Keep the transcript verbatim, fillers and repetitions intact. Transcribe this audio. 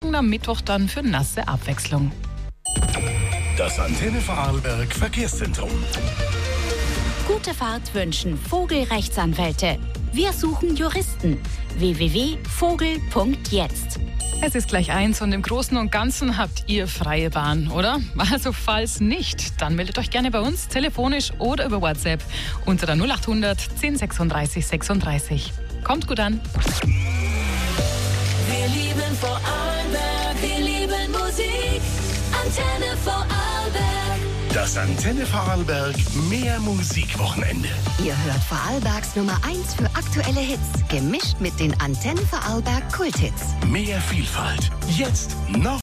morgen am Mittwoch dann für nasse Abwechslung. Das Antenne Vorarlberg Verkehrszentrum. Gute Fahrt wünschen Vogel-Rechtsanwälte. Wir suchen Juristen. w w w punkt vogel punkt jetzt. Es ist gleich eins und im Großen und Ganzen habt ihr freie Bahn, oder? Also falls nicht, dann meldet euch gerne bei uns, telefonisch oder über WhatsApp unter der null acht hundert zehn sechsunddreißig sechsunddreißig. Kommt gut an. Wir lieben Vorarlberg, wir lieben Musik. Antenne Vorarlberg. Das Antenne Vorarlberg Mehr Musikwochenende. Ihr hört Vorarlbergs Nummer eins für aktuelle Hits, gemischt mit den Antenne Vorarlberg Kulthits. Mehr Vielfalt. Jetzt noch